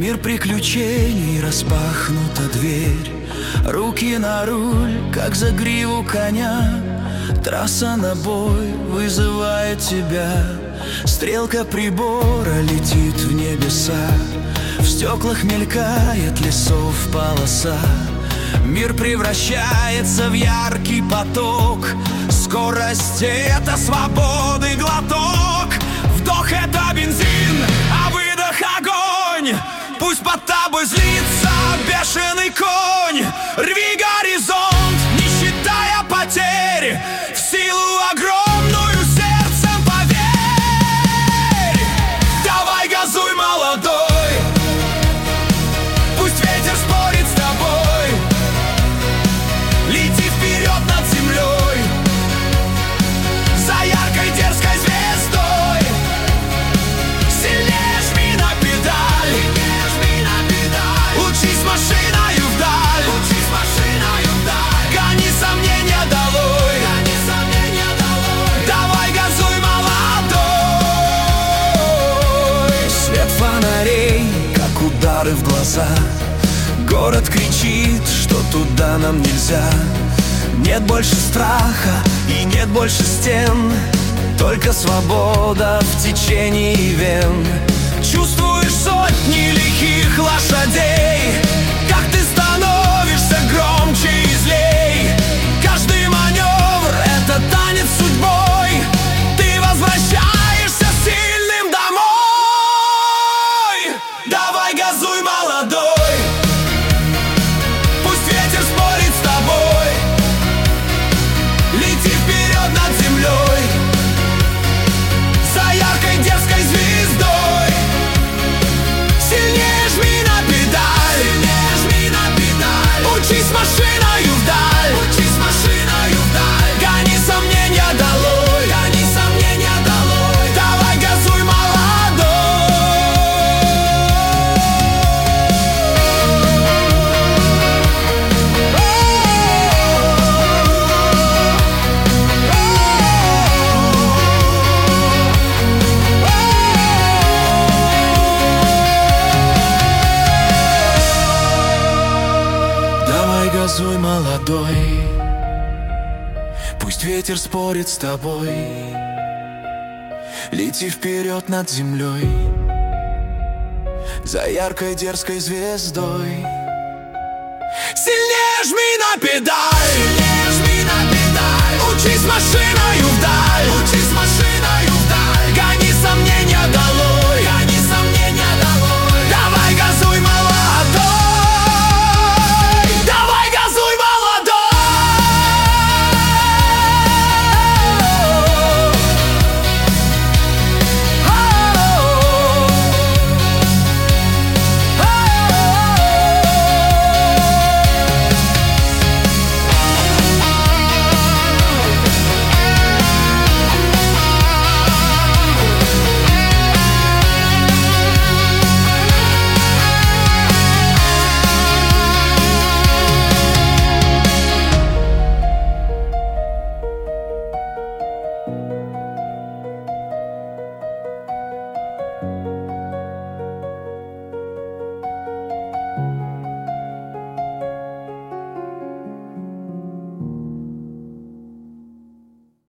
мир приключений, распахнута дверь. Руки на руль, как за гриву коня. Трасса на бой вызывает тебя. Стрелка прибора летит в небеса. В стеклах мелькает лесов полоса. Мир превращается в яркий поток. Скорость — это свободы глоток. Вдох — это бензин, а выдох — огонь. Пусть под тобой злится бешеный конь. Рви горизонт, не считая потерь. В силу огромную сердцем поверь. Давай газуй, молодой. Пусть ветер спорит с тобой. Лети вперед над землей. За яркой дерзкой звездой. Сильнее жми на педаль. Учись машиною вдаль. Гони сомнения долой. Давай газуй, молодой. Свет фонарей, как удары в глаза. Город кричит, что туда нам нельзя. Нет больше страха и нет больше стен. Только свобода в течении вен. Чувствуешь сотни лихих лошадей. Как ты становишься громче и злей. Каждый маневр — это танец с судьбой. Ты возвращаешься сильным домой. Давай газуй, молодой. Пусть ветер спорит с тобой. Лети вперед над землей. За яркой дерзкой звездой. Сильнее жми на педаль. Учись машиною вдаль. Гони сомнения долой. Давай газуй, газуй, молодой. Пусть ветер спорит с тобой. Лети вперед над землей. За яркой дерзкой звездой. Сильнее жми на педаль. Учись машиною вдаль.